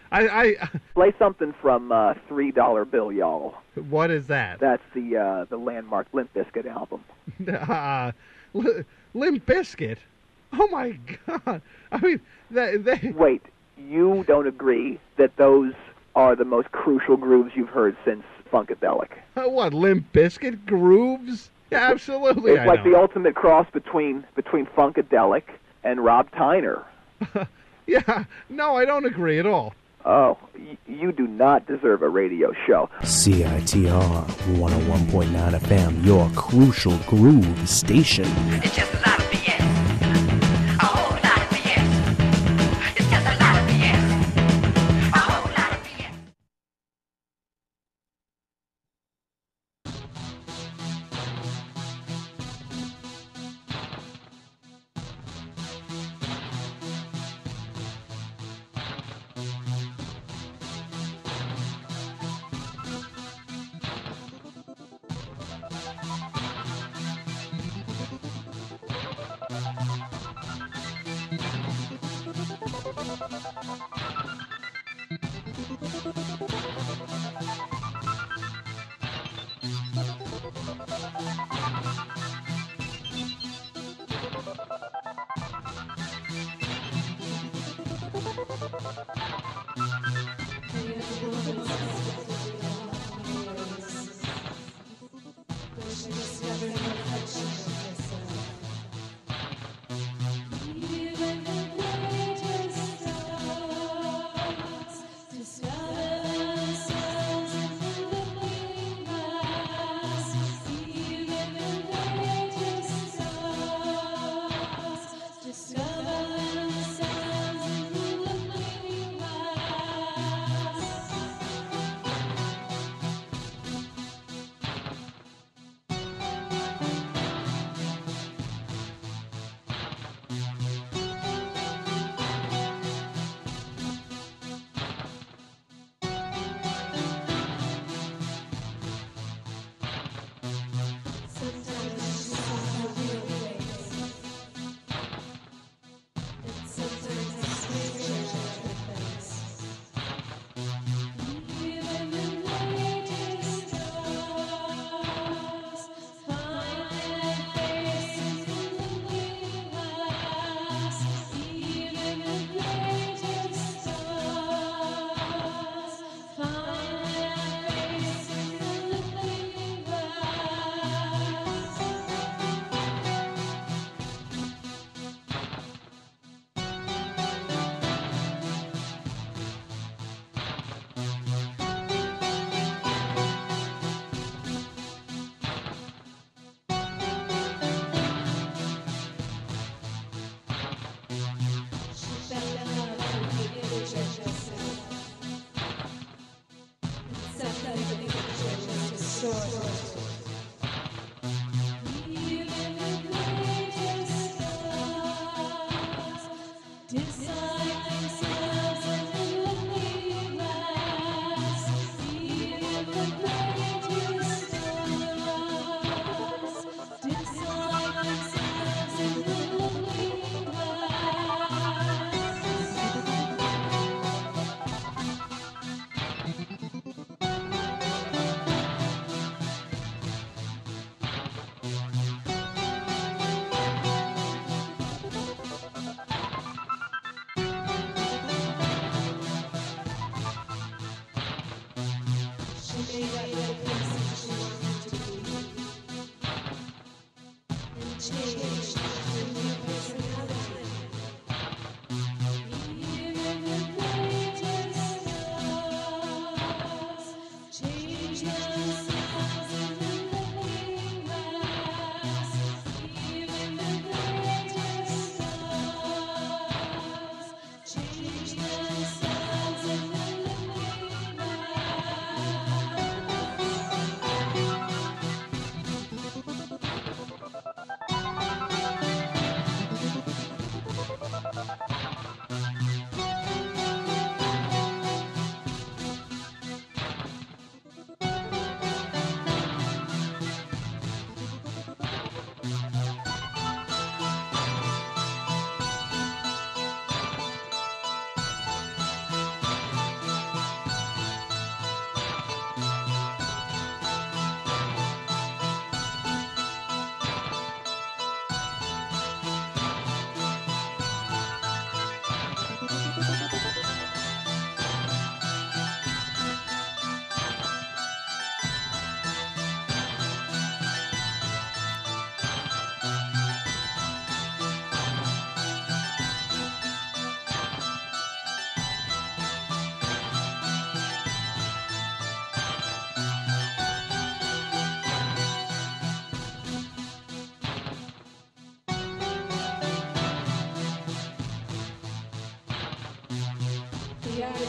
Play something from $3 Bill, y'all. What is that? That's the landmark Limp Bizkit album. Limp Bizkit? Oh my God! I mean, they. Wait, you don't agree that those are the most crucial grooves you've heard since Funkadelic? What, Limp Bizkit grooves? Yeah, absolutely. It's like the ultimate cross between Funkadelic and Rob Tyner. Yeah, no, I don't agree at all. Oh, you do not deserve a radio show. CITR 101.9 FM, your crucial groove station. It's just a lot of BS. A whole lot of BS. It's just a lot of BS. A whole lot of BS.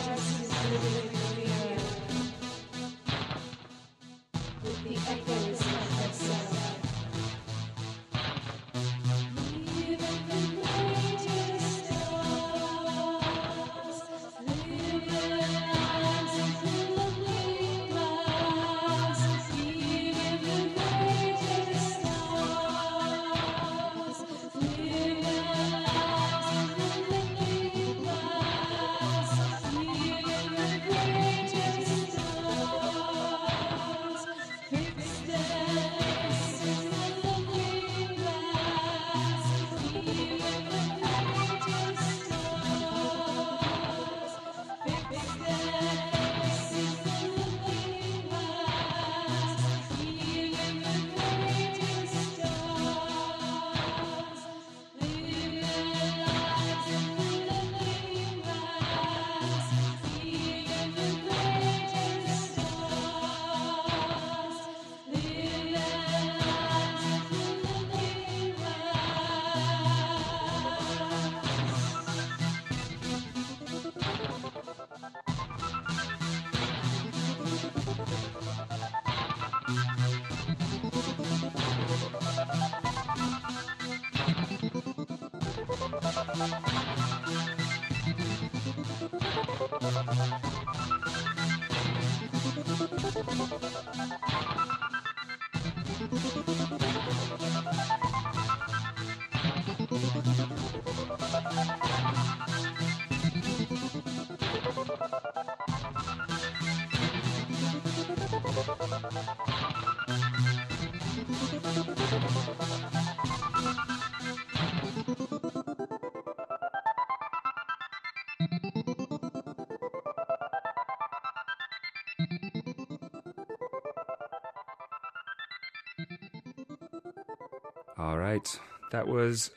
All right, that was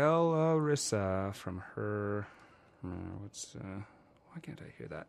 Clarissa from her. Why can't I hear that?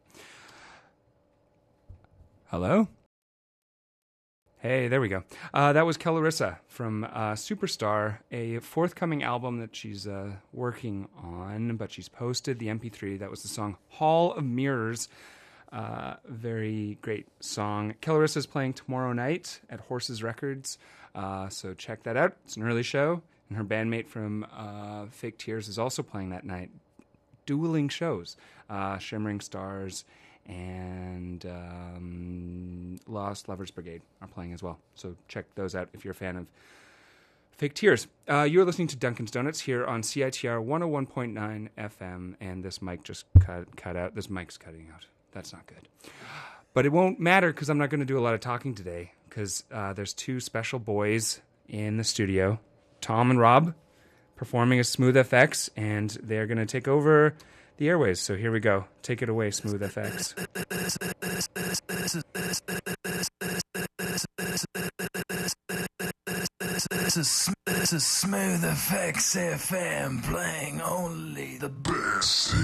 Hello? Hey, there we go. That was Clarissa from Superstar, a forthcoming album that she's working on, but she's posted the MP3. That was the song Hall of Mirrors. Very great song. Clarissa's playing tomorrow night at Horses Records, so check that out. It's an early show, and her bandmate from Fake Tears is also playing that night. Dueling shows. Shimmering Stars and Lost Lovers Brigade are playing as well. So check those out if you're a fan of Fake Tears. You're listening to Duncan's Donuts here on CITR 101.9 FM, and this mic just cut out. This mic's cutting out. That's not good. But it won't matter because I'm not going to do a lot of talking today because there's two special boys in the studio, Tom and Rob, performing as Smooth FX, and they're going to take over the airways. So here we go. Take it away, Smooth FX. This is Smooth FX FM playing only the best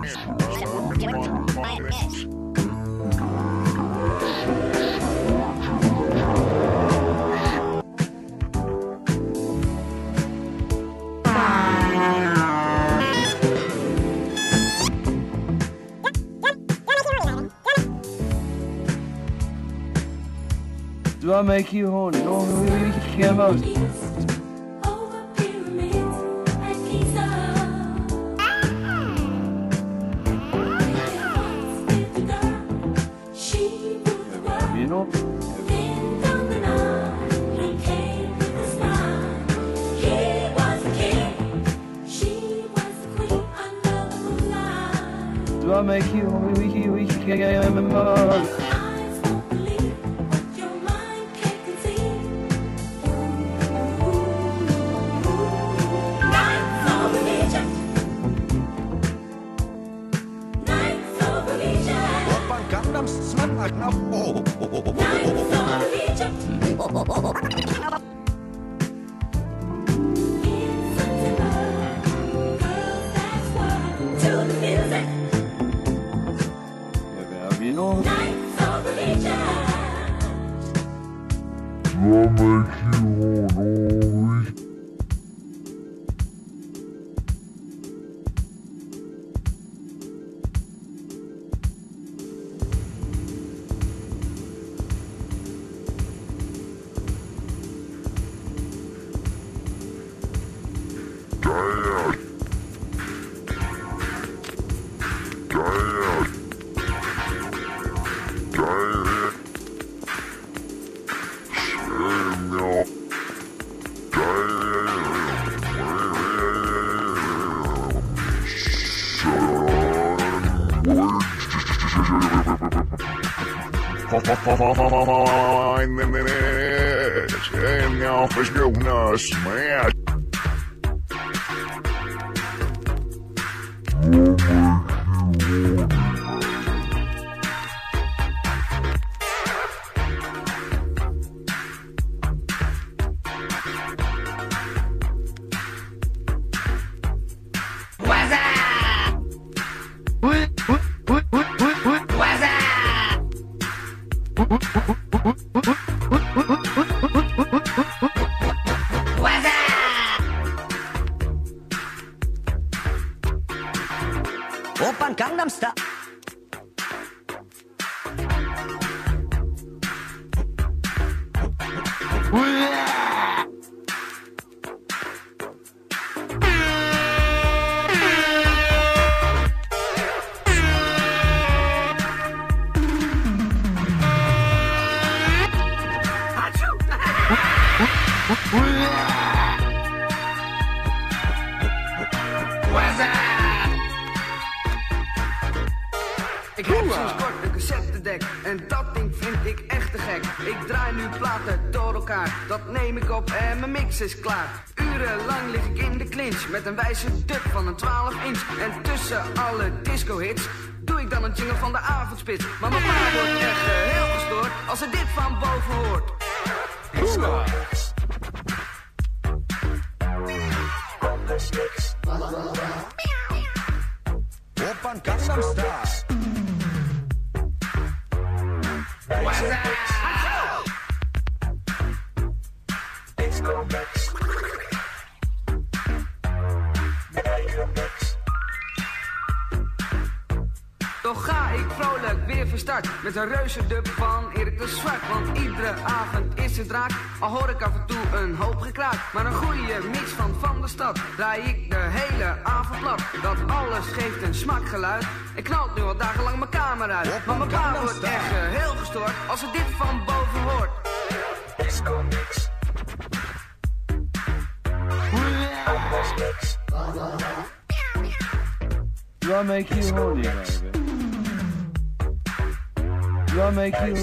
Do I make you horny? No, yeah, most. You know? Do I make you horny? Yeah, most. Let's go now, smash. Oppan Gangnam Style. Ik heb sinds kort een cassettedek en dat ding vind ik echt te gek. Ik draai nu platen door elkaar, dat neem ik op en mijn mix is klaar. Urenlang lig ik in de clinch met een wijze dub van een 12 inch. En tussen alle disco-hits doe ik dan een jingle van de avondspits. Maar mijn pa wordt echt heel gestoord als hij dit van boven hoort. Disco. Oppan Gangnam Style. Disco mix. Toch ga ik vrolijk weer van start met een reuzendub van Erik de Zwart. Want iedere avond is het raak, al hoor ik af en toe een hoop gekraak. Maar een goede mix van de stad draai ik de hele avond plat. Dat alles geeft een smakgeluid. Ik knalt nu al dagenlang mijn kamer uit. Maar mijn pa wordt echt heel gestoord als hij dit van boven hoort. Disco mix. Do I make you horny, baby? Do I make you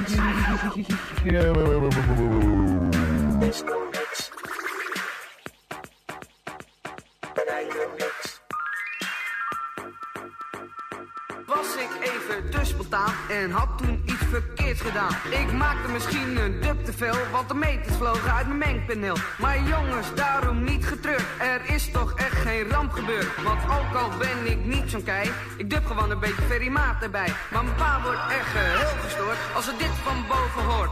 Disco mix. Was ik even te spontaan en had toen iets verkeerds gedaan. Ik maakte misschien een dub te veel, want de meters vlogen uit mijn mengpaneel. Maar jongens, daarom niet getreurd, er is toch echt geen ramp gebeurd. Want ook al ben ik niet zo'n kei, ik dub gewoon een beetje ferrymaat erbij. Maar mijn pa wordt echt heel gestoord als hij dit van boven hoort.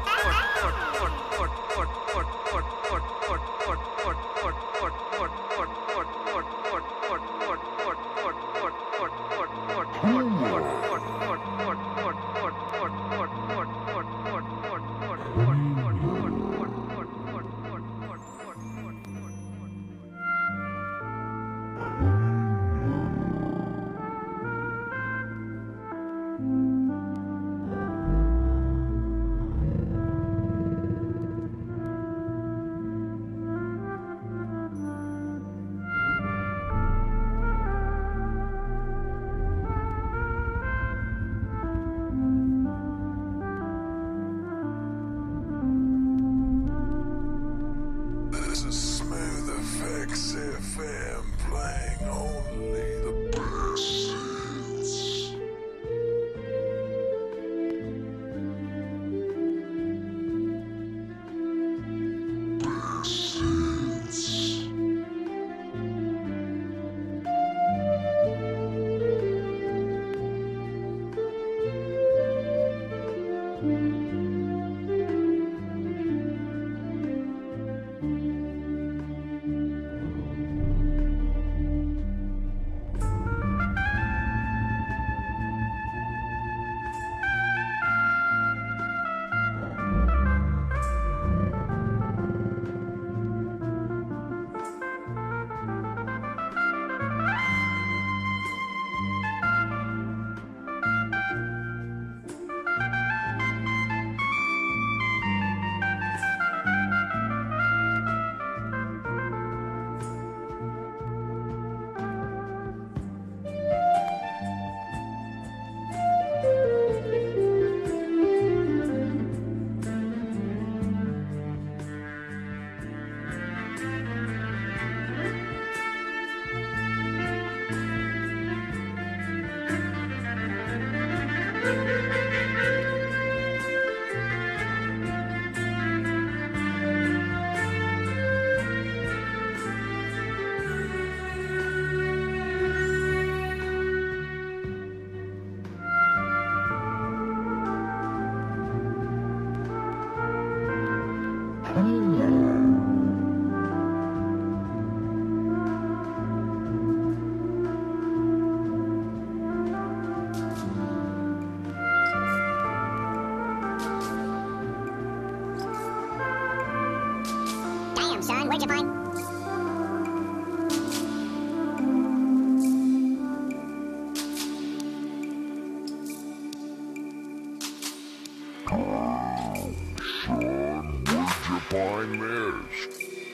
Son, where'd you find... Son, where'd you find this?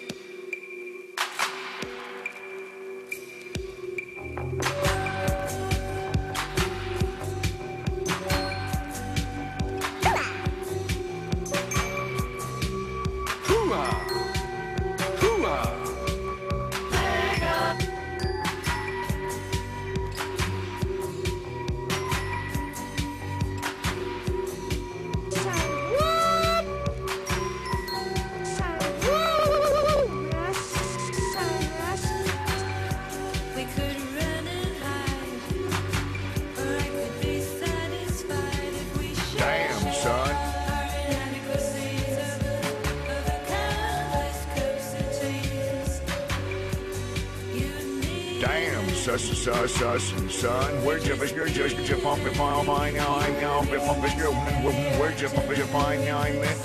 Son, where'd you pump it fine now? I know, where'd you pump it fine now? I mean.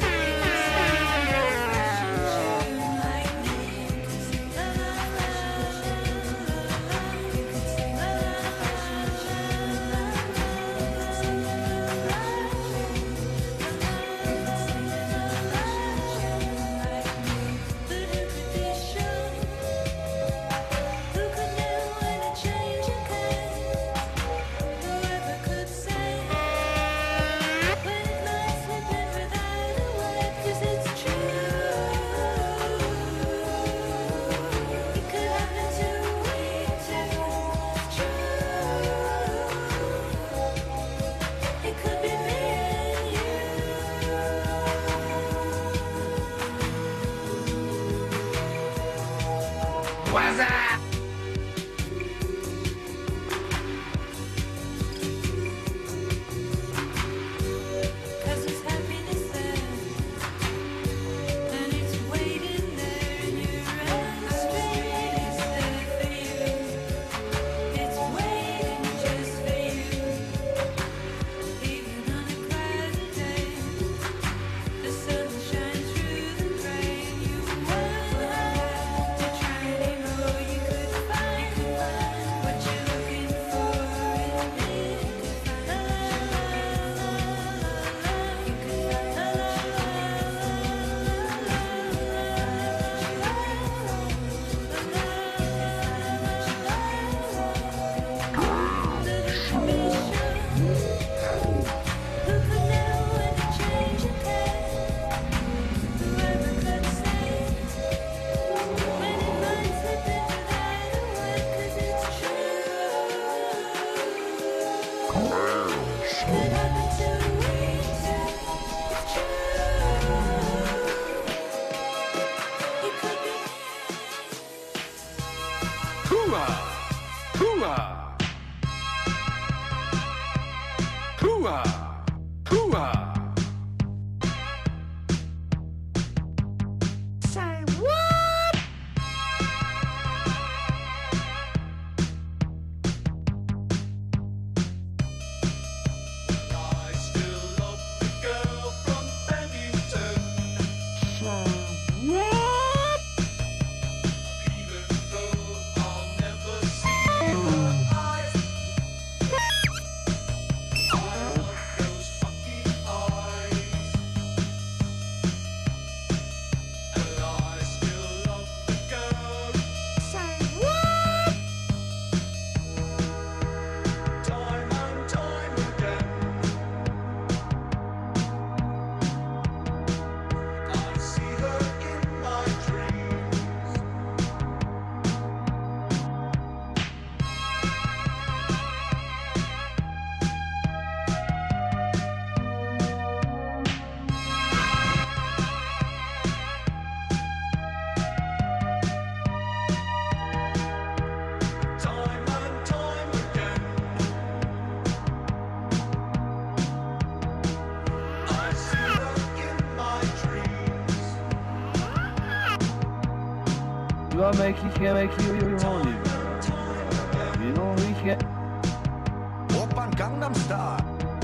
gonna make you horny. You know we can't. Oppan Gangnam Style.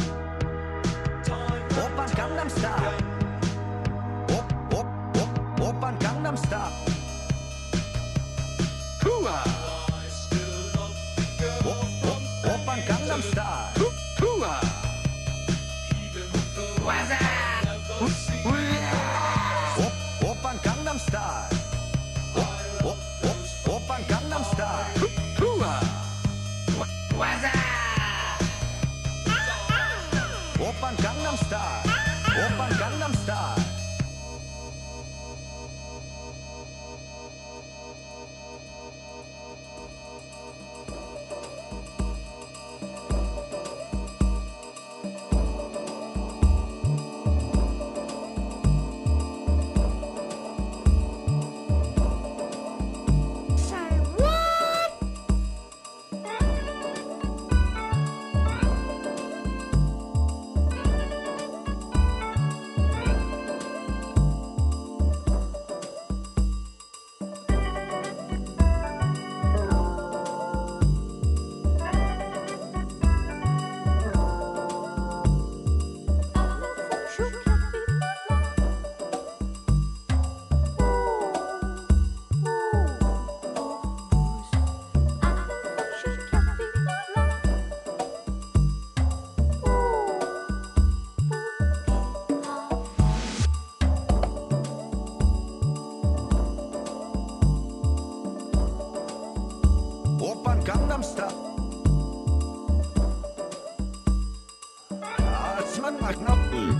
Oppan Gangnam Style. Oppan Gangnam Style. Hoo-ah. Oppan Gangnam Style. Hoo-ah. What's that? Oppan Gangnam Style. Oppan Gangnam Style. Hoo-ah. What's that? Oppan Gangnam Style. Oppan Gangnam Style. Oppan Gangnam Style. Als man macht noch.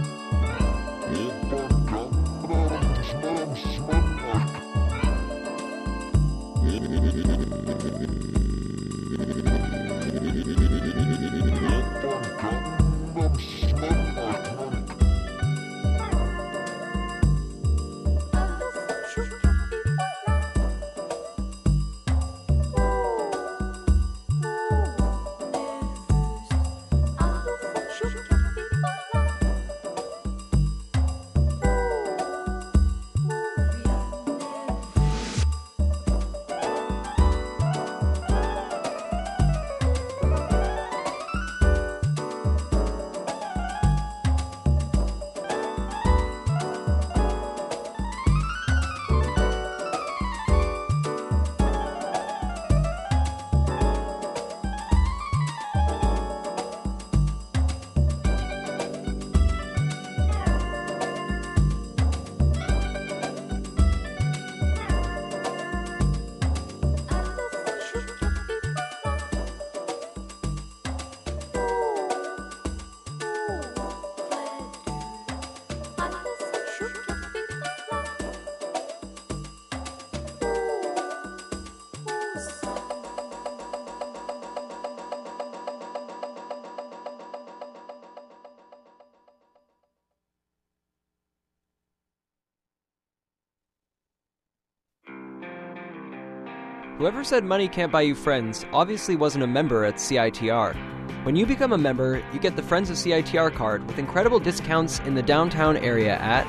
Whoever said money can't buy you friends obviously wasn't a member at CITR. When you become a member, you get the Friends of CITR card with incredible discounts in the downtown area at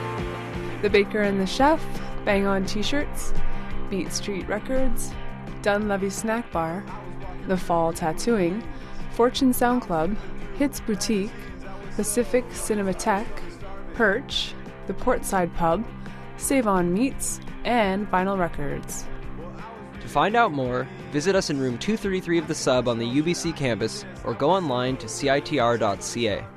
The Baker and the Chef, Bang On T-shirts, Beat Street Records, Dunleavy Snack Bar, The Fall Tattooing, Fortune Sound Club, Hits Boutique, Pacific Cinematheque, Perch, the Portside Pub, Save On Meats, and Vinyl Records. To find out more, visit us in room 233 of the Sub on the UBC campus or go online to citr.ca.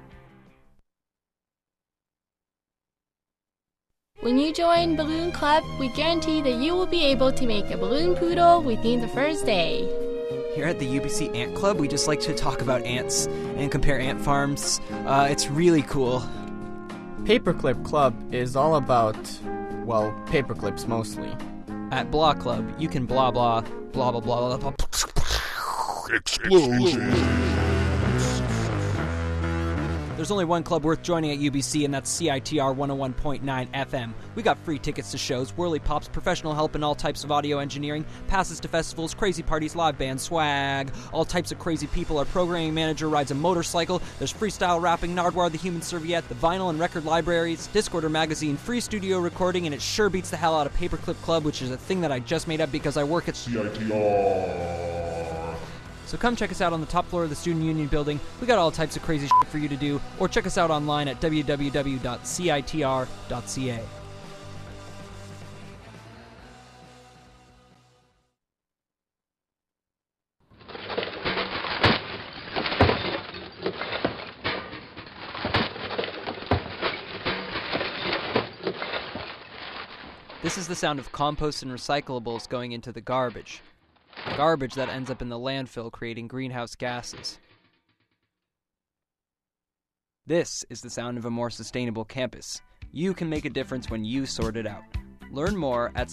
When you join Balloon Club, we guarantee that you will be able to make a balloon poodle within the first day. Here at the UBC Ant Club, we just like to talk about ants and compare ant farms. It's really cool. Paperclip Club is all about, well, paperclips mostly. At Blah Club, you can blah blah, blah blah blah blah blah. Explosions. There's only one club worth joining at UBC, and that's CITR 101.9 FM. We got free tickets to shows, whirly pops, professional help in all types of audio engineering, passes to festivals, crazy parties, live band swag, all types of crazy people. Our programming manager rides a motorcycle. There's freestyle rapping, Nardwar the Human Serviette, the vinyl and record libraries, Discorder magazine, free studio recording, and it sure beats the hell out of Paperclip Club, which is a thing that I just made up because I work at CITR. So come check us out on the top floor of the Student Union building. We got all types of crazy shit for you to do, or check us out online at www.citr.ca. This is the sound of compost and recyclables going into the garbage. Garbage that ends up in the landfill, creating greenhouse gases. This is the sound of a more sustainable campus. You can make a difference when you sort it out. Learn more at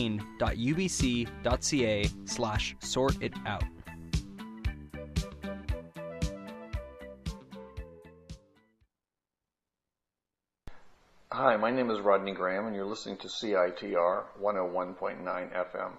sustain.ubc.ca/sortitout. Hi, my name is Rodney Graham, and you're listening to CITR 101.9 FM.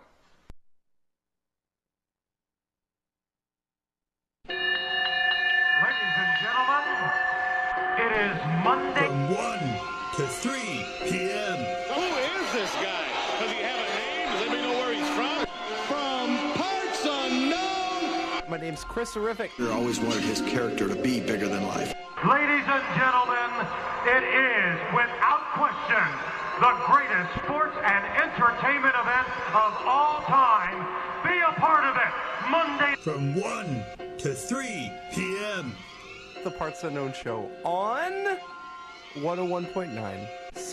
Ladies and gentlemen, it is Monday. From 1 to 3 p.m. Who is this guy? Does he have a name? Let me know where he's from. From parts unknown. My name's Chris Horrific. I always wanted his character to be bigger than life. Ladies and gentlemen, it is, without question, the greatest sports and entertainment event of all time. Be a part of it. Monday. From 1 to 3 p.m. The Parts Unknown Show on 101.9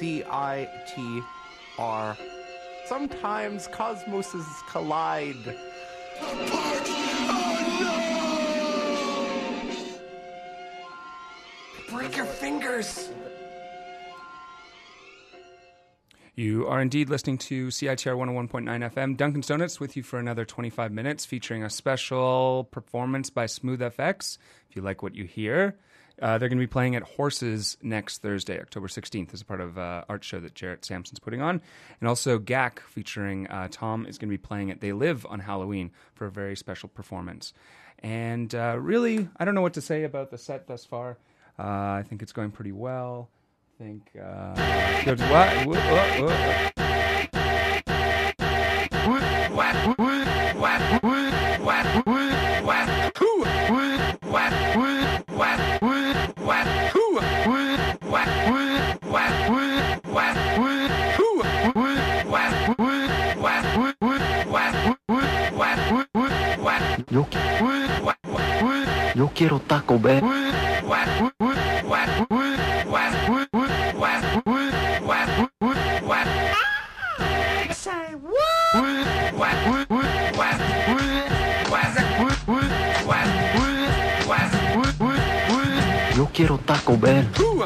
CITR. Sometimes cosmoses collide. Break your fingers! You are indeed listening to CITR 101.9 FM. Duncan Stonitz with you for another 25 minutes, featuring a special performance by Smooth FX. If you like what you hear, they're going to be playing at Horses next Thursday, October 16th, as a part of an art show that Jarrett Sampson's putting on. And also GAC featuring Tom is going to be playing at They Live on Halloween for a very special performance. And really, I don't know what to say about the set thus far. I think it's going pretty well. I think Yo quiero Taco Bell. Say what? Yo quiero Taco Bell.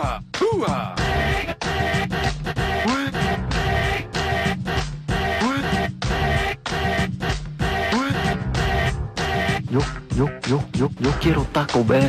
Yo quiero Taco Bell.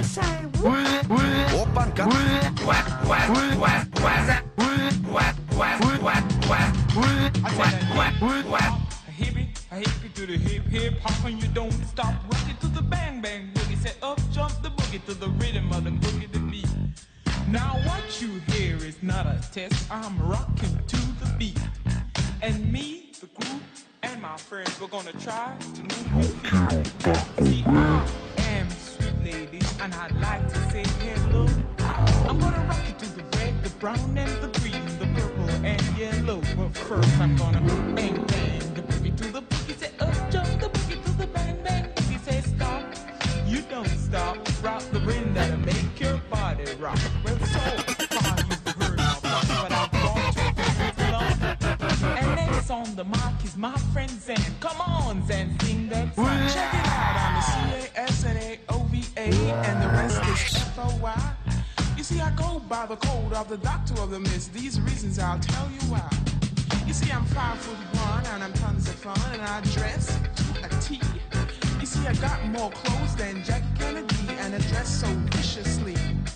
A hippie to the hip hip hop and you don't stop. Rock it to the bang bang boogie. Set up, jump the boogie to the rhythm of the boogie to beat. Now what you hear is not a test. I'm rocking to the beat. And me, the group, and my friends, we're gonna try to move it. I am sweet ladies, and I'd like to say hello. I'm gonna rock it to the red, the brown, and the green, the purple, and yellow. But first I'm gonna bang bang the boogie to the boogie. Say up, jump the boogie to the bang bang boogie. Say stop, you don't stop. Rock the rhythm that'll make your body rock. Well, so far you've heard my voice, but I've brought you this long. And next on the mic is my friend Zan. Come on, Zan, sing that song. Check it out on the CASNAOVA, and the rest is FOY. You see, I go by the code of the doctor of the mist. These reasons I'll tell you why. You see, I'm 5'1" and I'm tons of fun, and I dress to a T. You see, I got more clothes than Jackie Kennedy, and I dress so viciously. I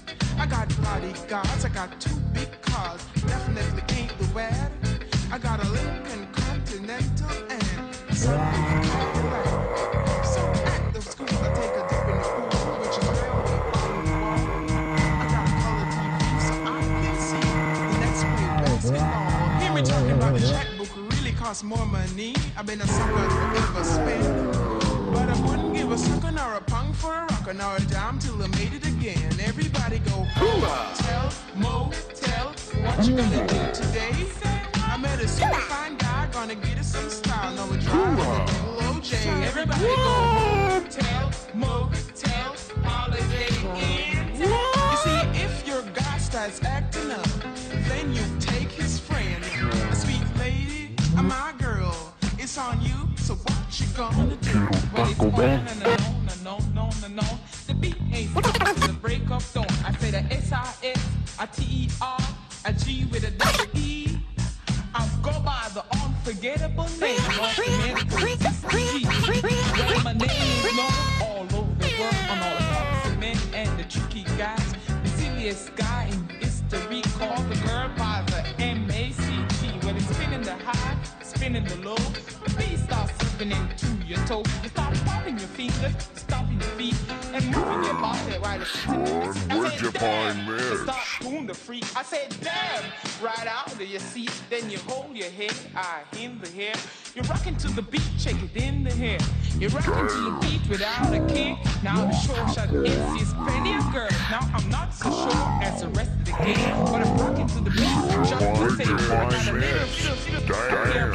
got bodyguards, I got 2 big cars, definitely ain't the wad. I got a Lincoln Continental and something Cadillac. So at the school I take a dip in the pool, which is railway on the wall. I got color TV so I can see the next play basketball. Hear me talking about the checkbook really costs more money. I've been a sucker to ever spend, but I wouldn't give a sucker nor a punk for a rocker nor a dime till I made it again. Everybody go hotel, motel, what you gonna do today? I met a super fine guy, gonna get us some style. Now we're driving a double OJ. Everybody go hotel, motel, holiday inn. You see, if your guy starts acting up, then you take his friend. A sweet lady, my girl, it's on you. So what you gonna do? Well, it's no. The beat ain't stopping till the break of dawn. I say the S-I-S, a T-E-R, a G with a double E. I'll go by the unforgettable name of the G. Well, my name is known all over the world on all the foxy men and the tricky guys. The silliest guy in history called the girl by the M-A-C-G. Well, it's spinning the high, spinning the low. The beat starts slipping into your toe. You start popping your fingers, stomping your feet, and moving your body right up. Where'd you find this? Stop doing the freak. I said, damn, right out of your seat. Then you hold your head, in the hair. You're rocking to the beat, shake it in the hair. You're rocking to the beat without a kick. Now the short shot is plenty of girls. Now I'm not so sure as the rest of the game, but I'm rocking to the beat. Just to say, I got a little feel. Damn,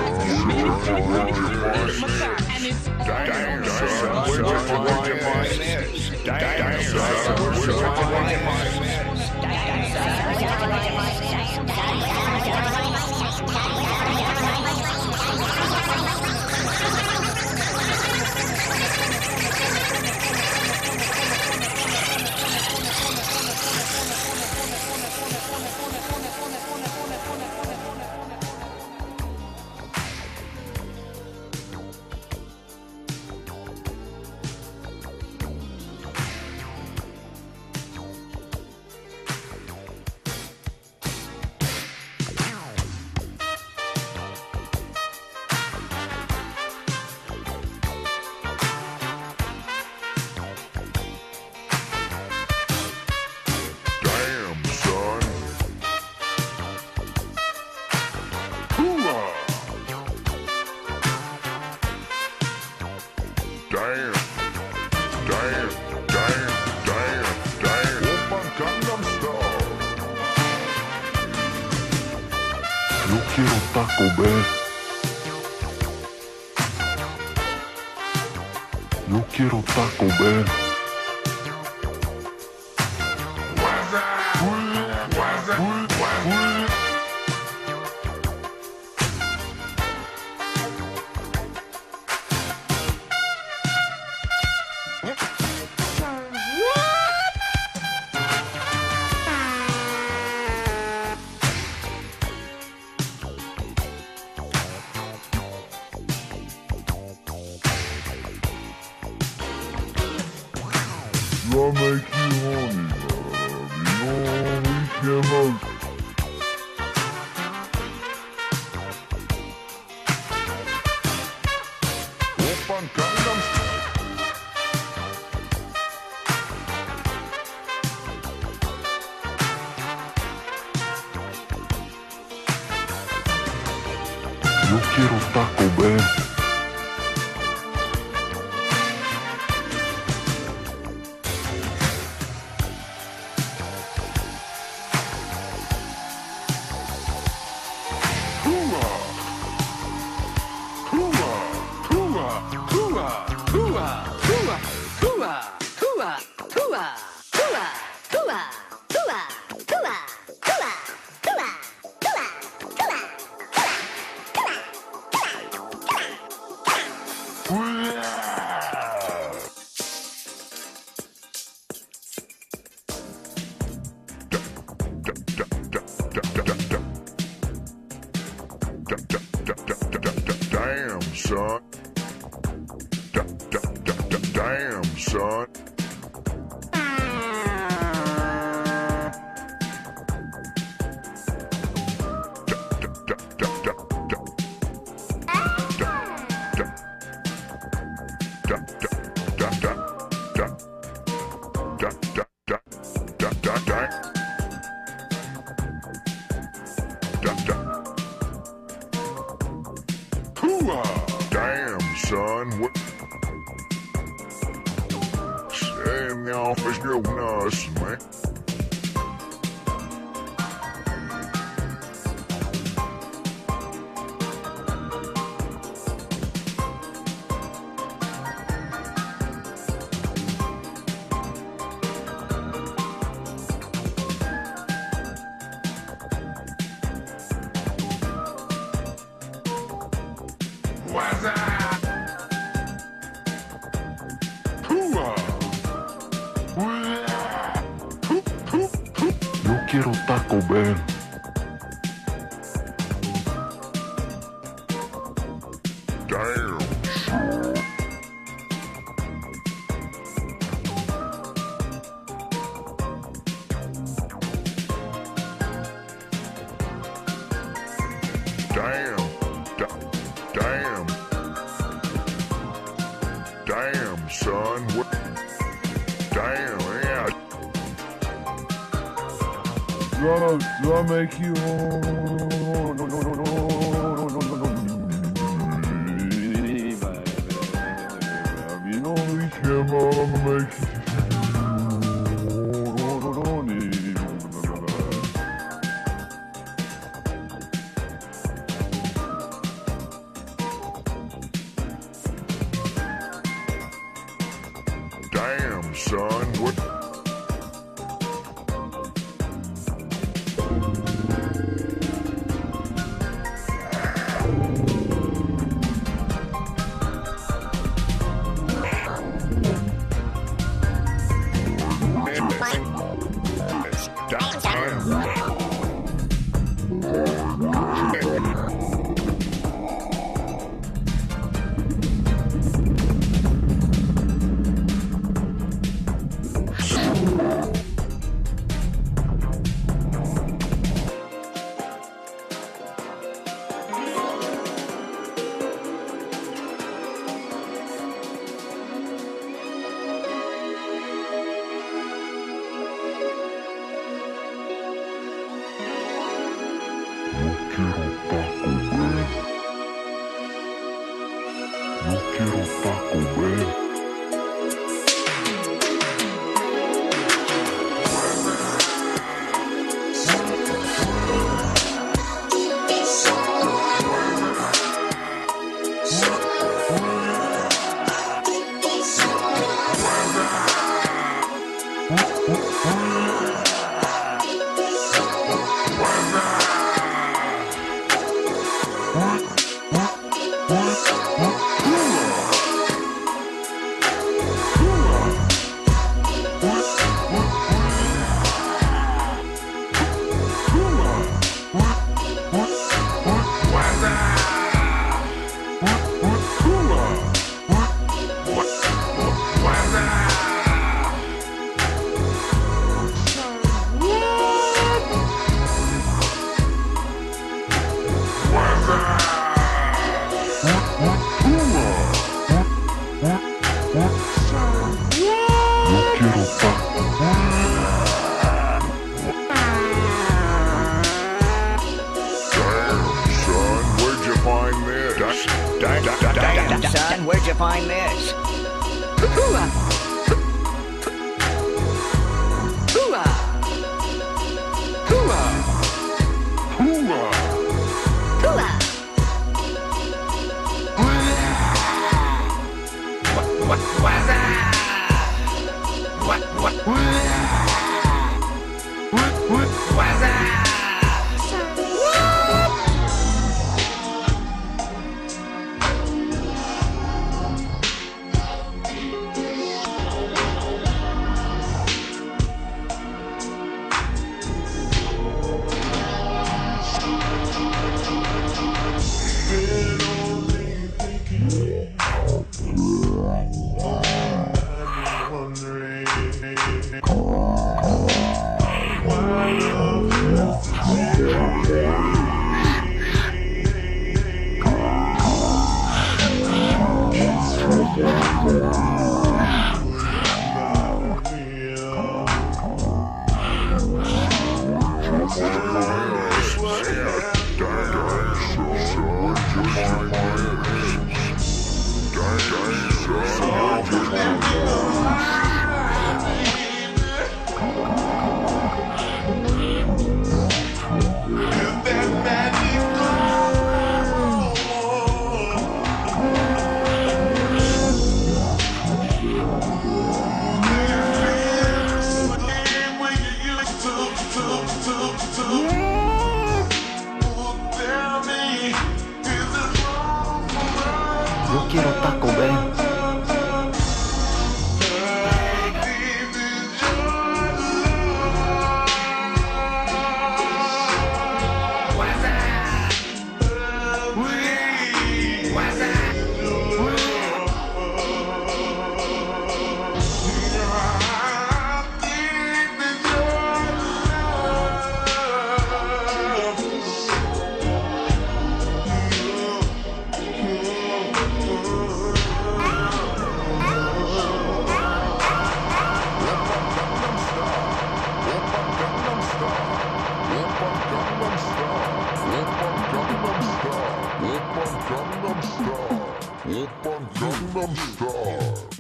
And it's damn, son, where'd you find this? Damn, son, where'd you find this? Taco Bell. Yo quiero Taco Bell. I'll make you horny, love. Open Gangnam Yo quiero Taco Bell. Damn, son. Damn, son. Damn, son, what? Stay in the office doing us, man. Yo quiero Taco Bell. Damn. Damn, son. What? Damn, yeah. Do I make you? You know we can make you. Damn, son. What? Yo quiero Taco Bell. Damn, son, where'd you find this? Hoo-ah! Hoo-ah! Hoo-ah! Hoo-ah! Hoo-ah! What's that? What's that?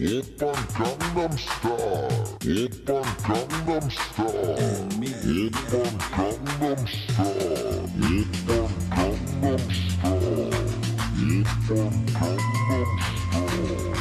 Gangnam Style. Oppan Gangnam Style. Oppan Gangnam Style. Oppan Gangnam Style. Oppan Gangnam Style.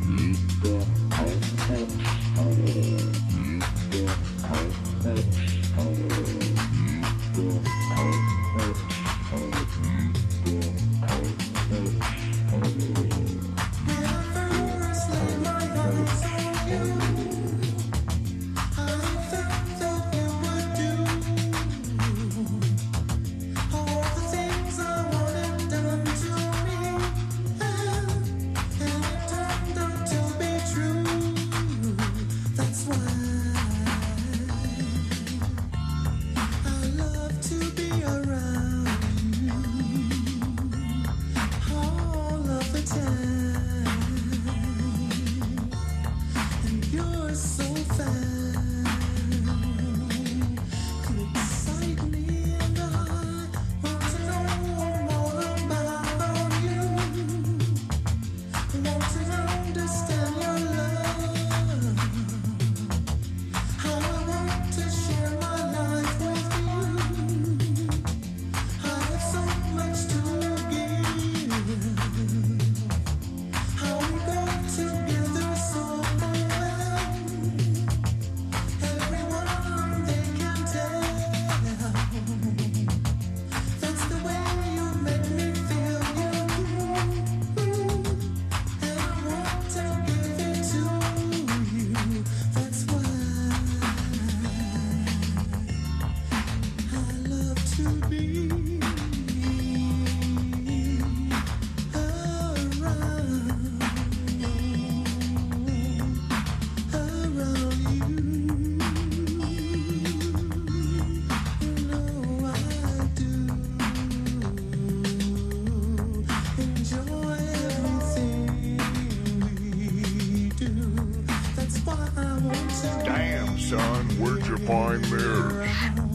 Son, where'd you find this?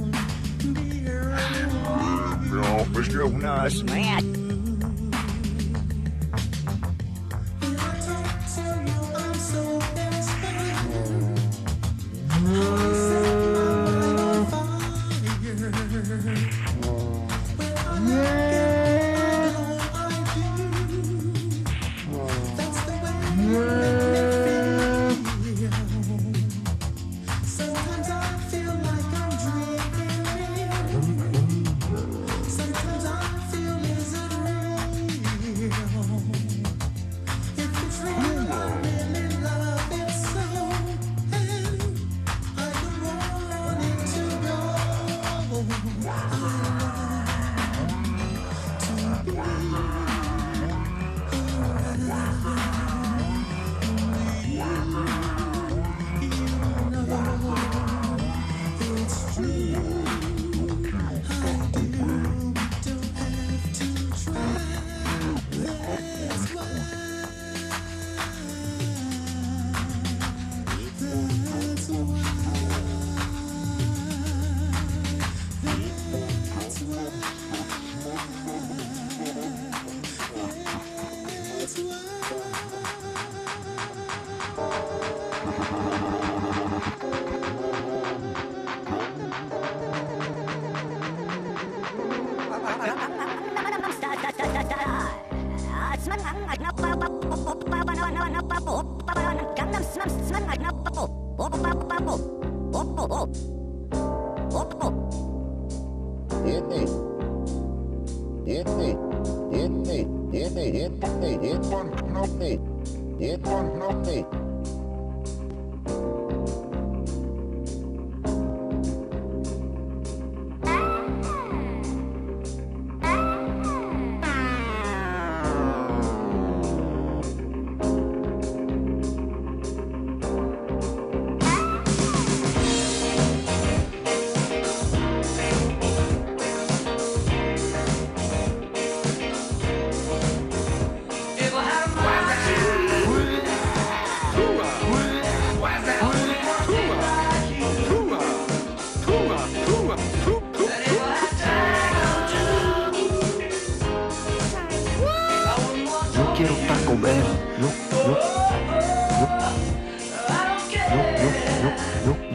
No, Mr. Nice man.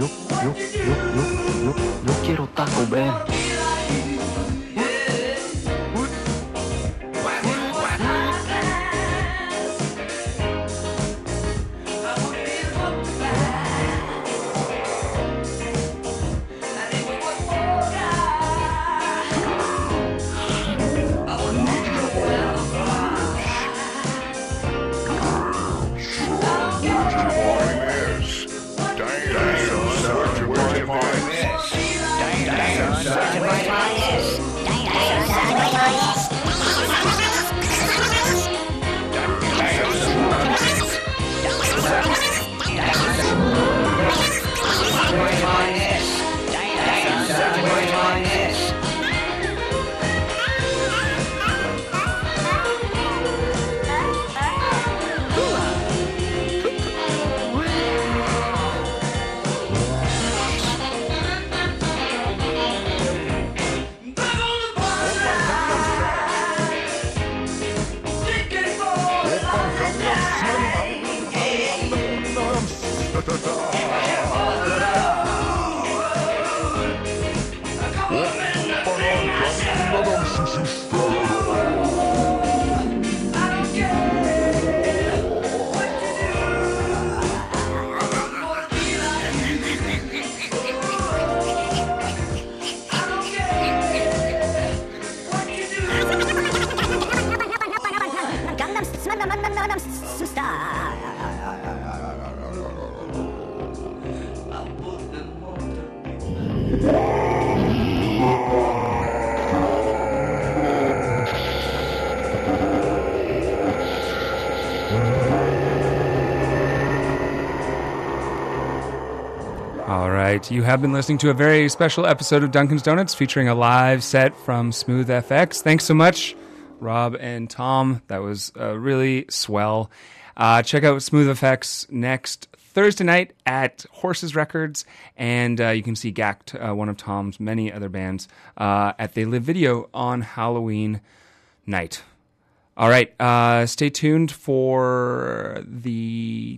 Yo quiero Taco Bell. You have been listening to a very special episode of Dunkin's Donuts featuring a live set from Smooth FX. Thanks so much, Rob and Tom. That was really swell. Check out Smooth FX next Thursday night at Horses Records, and you can see Gact, one of Tom's many other bands, at They Live Video on Halloween night. All right, stay tuned for the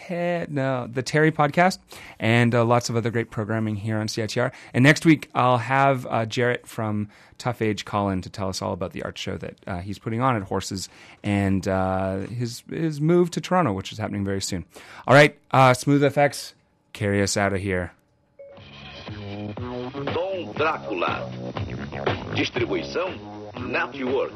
Terry podcast and lots of other great programming here on CITR. And next week, I'll have Jarrett from Tough Age call in to tell us all about the art show that he's putting on at Horses and his move to Toronto, which is happening very soon. All right, Smooth FX, carry us out of here. Dom Drácula. Distribuição Network.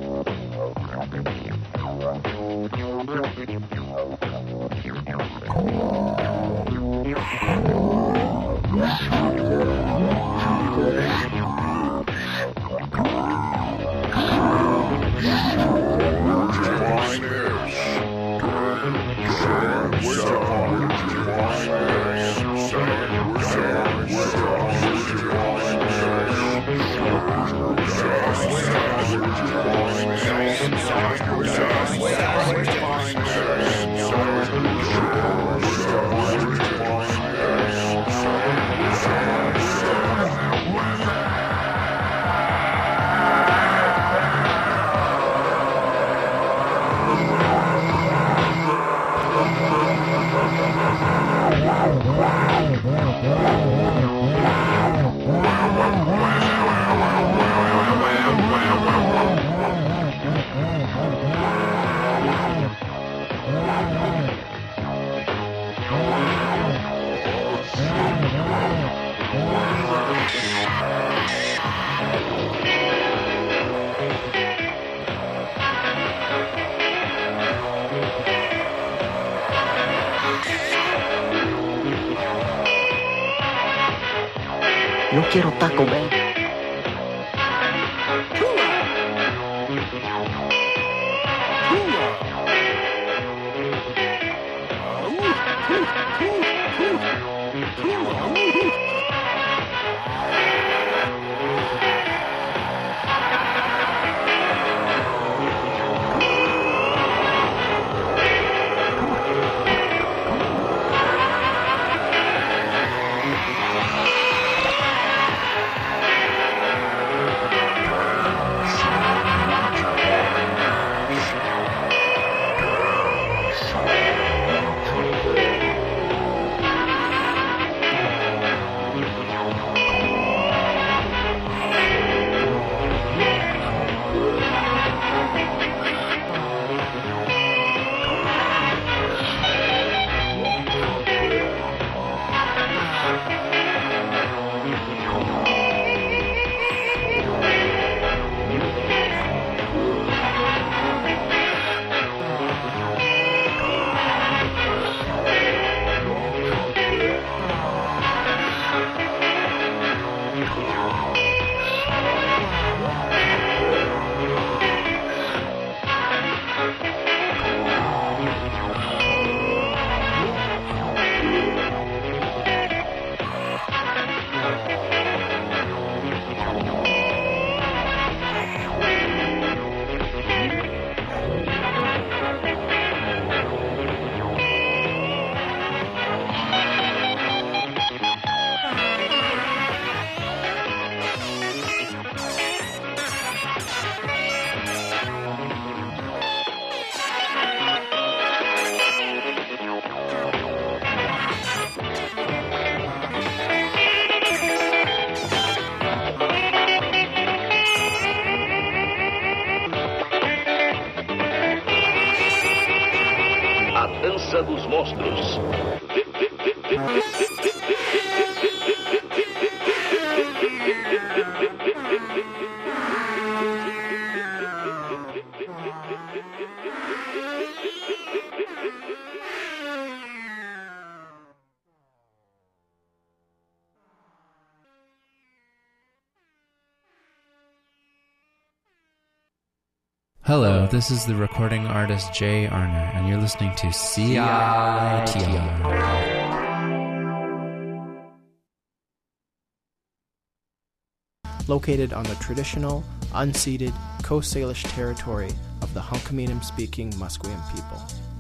Yo quiero Taco Bell. monstros. Hello, this is the recording artist Jay Arner, and you're listening to CITR. Located on the traditional, unceded Coast Salish territory of the Hunkaminam-speaking Musqueam people.